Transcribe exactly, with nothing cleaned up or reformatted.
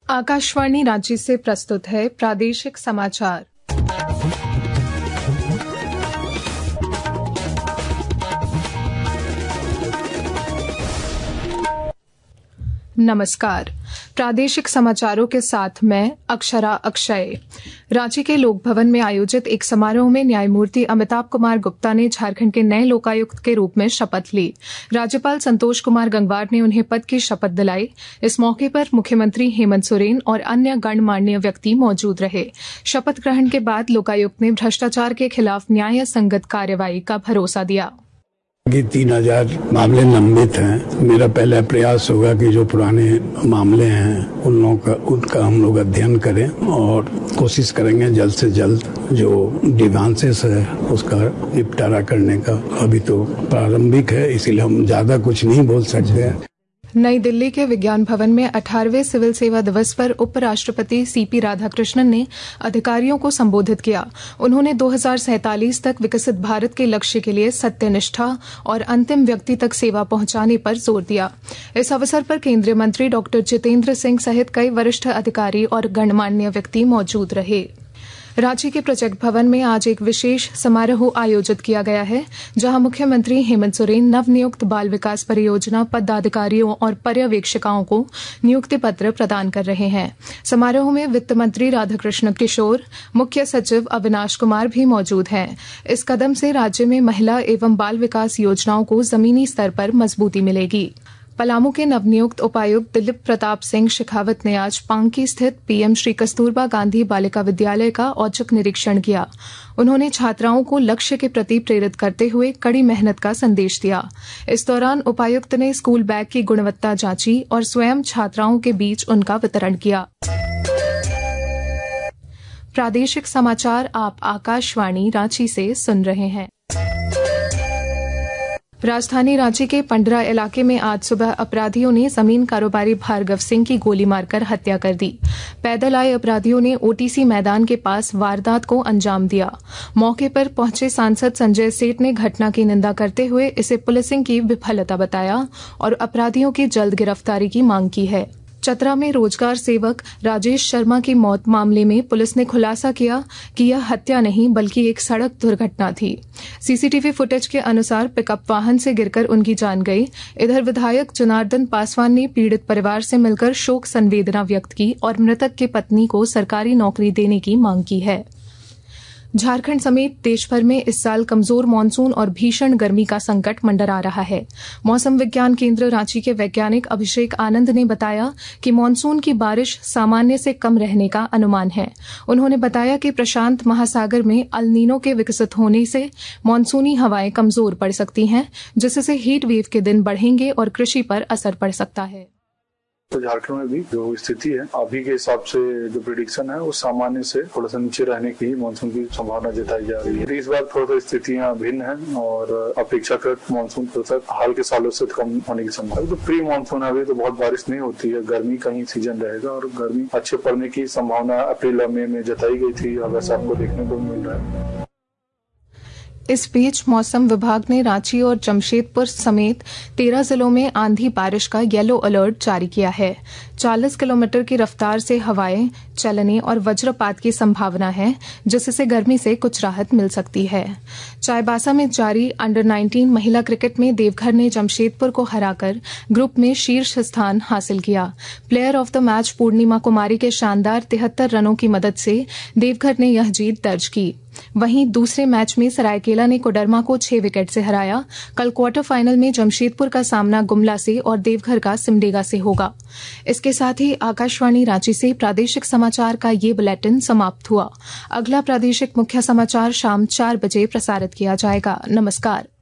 आकाशवाणी रांची से प्रस्तुत है प्रादेशिक समाचार। नमस्कार, प्रादेशिक समाचारों के साथ मैं अक्षरा अक्षय। रांची के लोक भवन में आयोजित एक समारोह में न्यायमूर्ति अमिताभ कुमार गुप्ता ने झारखंड के नए लोकायुक्त के रूप में शपथ ली। राज्यपाल संतोष कुमार गंगवार ने उन्हें पद की शपथ दिलाई। इस मौके पर मुख्यमंत्री हेमंत सोरेन और अन्य गणमान्य व्यक्ति मौजूद रहे। शपथ ग्रहण के बाद लोकायुक्त ने भ्रष्टाचार के खिलाफ न्याय संगत कार्रवाई का भरोसा दिया। तीन हजार मामले लंबित हैं। मेरा पहला प्रयास होगा कि जो पुराने मामले हैं उन लोगों का उनका हम लोग अध्ययन करें और कोशिश करेंगे जल्द से जल्द जो डिवांसेस है उसका निपटारा करने का। अभी तो प्रारंभिक है, इसीलिए हम ज्यादा कुछ नहीं बोल सकते हैं। नई दिल्ली के विज्ञान भवन में अठारहवें सिविल सेवा दिवस पर उपराष्ट्रपति सीपी राधाकृष्णन ने अधिकारियों को संबोधित किया। उन्होंने दो हज़ार सैंतालीस तक विकसित भारत के लक्ष्य के लिए सत्यनिष्ठा और अंतिम व्यक्ति तक सेवा पहुंचाने पर जोर दिया। इस अवसर पर केंद्रीय मंत्री डॉक्टर जितेंद्र सिंह सहित कई वरिष्ठ अधिकारी और गणमान्य व्यक्ति मौजूद रहे। रांची के प्रोजेक्ट भवन में आज एक विशेष समारोह आयोजित किया गया है, जहां मुख्यमंत्री हेमंत सोरेन नवनियुक्त बाल विकास परियोजना पदाधिकारियों और पर्यवेक्षिकाओं को नियुक्ति पत्र प्रदान कर रहे हैं। समारोह में वित्त मंत्री राधाकृष्ण किशोर, मुख्य सचिव अविनाश कुमार भी मौजूद हैं। इस कदम से राज्य में महिला एवं बाल विकास योजनाओं को जमीनी स्तर पर मजबूती मिलेगी। पलामू के नवनियुक्त उपायुक्त दिलीप प्रताप सिंह शेखावत ने आज पांकी स्थित पीएम श्री कस्तूरबा गांधी बालिका विद्यालय का औचक निरीक्षण किया। उन्होंने छात्राओं को लक्ष्य के प्रति प्रेरित करते हुए कड़ी मेहनत का संदेश दिया। इस दौरान उपायुक्त ने स्कूल बैग की गुणवत्ता जांची और स्वयं छात्राओं के बीच उनका वितरण किया। प्रादेशिक समाचार आप आकाशवाणी रांची से सुन रहे हैं। राजधानी रांची के पंडरा इलाके में आज सुबह अपराधियों ने जमीन कारोबारी भार्गव सिंह की गोली मारकर हत्या कर दी। पैदल आए अपराधियों ने ओटीसी मैदान के पास वारदात को अंजाम दिया। मौके पर पहुंचे सांसद संजय सेठ ने घटना की निंदा करते हुए इसे पुलिसिंग की विफलता बताया और अपराधियों की जल्द गिरफ्तारी की मांग की है। चतरा में रोजगार सेवक राजेश शर्मा की मौत मामले में पुलिस ने खुलासा किया कि यह हत्या नहीं बल्कि एक सड़क दुर्घटना थी। सीसीटीवी फुटेज के अनुसार पिकअप वाहन से गिरकर उनकी जान गई। इधर विधायक जनार्दन पासवान ने पीड़ित परिवार से मिलकर शोक संवेदना व्यक्त की और मृतक की पत्नी को सरकारी नौकरी देने की मांग की है। झारखंड समेत देश भर में इस साल कमजोर मानसून और भीषण गर्मी का संकट मंडरा रहा है। मौसम विज्ञान केंद्र रांची के वैज्ञानिक अभिषेक आनंद ने बताया कि मानसून की बारिश सामान्य से कम रहने का अनुमान है। उन्होंने बताया कि प्रशांत महासागर में अल नीनो के विकसित होने से मानसूनी हवाएं कमजोर पड़ सकती हैं, जिससे हीट वेव के दिन बढ़ेंगे और कृषि पर असर पड़ सकता है। तो झारखंड में भी जो स्थिति है अभी के हिसाब से जो प्रेडिक्शन है वो सामान्य से थोड़ा सा नीचे रहने की मानसून की संभावना जताई जा रही है। इस बार थोड़ा सा स्थितियां भिन्न हैं और अपेक्षाकृत मानसून प्रतिशत हाल के सालों से कम होने की संभावना। तो प्री मानसून है, अभी तो बहुत बारिश नहीं होती है, गर्मी का ही सीजन रहेगा और गर्मी अच्छे पड़ने की संभावना अप्रैल मई में जताई गई थी, वैसे आपको देखने को मिल रहा है। इस बीच मौसम विभाग ने रांची और जमशेदपुर समेत तेरह जिलों में आंधी बारिश का येलो अलर्ट जारी किया है। चालीस किलोमीटर की रफ्तार से हवाएं चलने और वज्रपात की संभावना है, जिससे गर्मी से कुछ राहत मिल सकती है। चाईबासा में जारी अंडर नाइनटीन महिला क्रिकेट में देवघर ने जमशेदपुर को हराकर ग्रुप में शीर्ष स्थान हासिल किया। Player of the match Purnima Kumari के शानदार तिहत्तर रनों की मदद से देवघर ने यह जीत दर्ज की। वहीं दूसरे मैच में सरायकेला ने कोडरमा को छह विकेट से हराया। कल क्वार्टर फाइनल में जमशेदपुर का सामना गुमला से और देवघर का सिमडेगा से होगा। इसके साथ ही आकाशवाणी रांची से प्रादेशिक समाचार का ये बुलेटिन समाप्त हुआ। अगला प्रादेशिक मुख्य समाचार शाम चार बजे प्रसारित किया जाएगा। नमस्कार।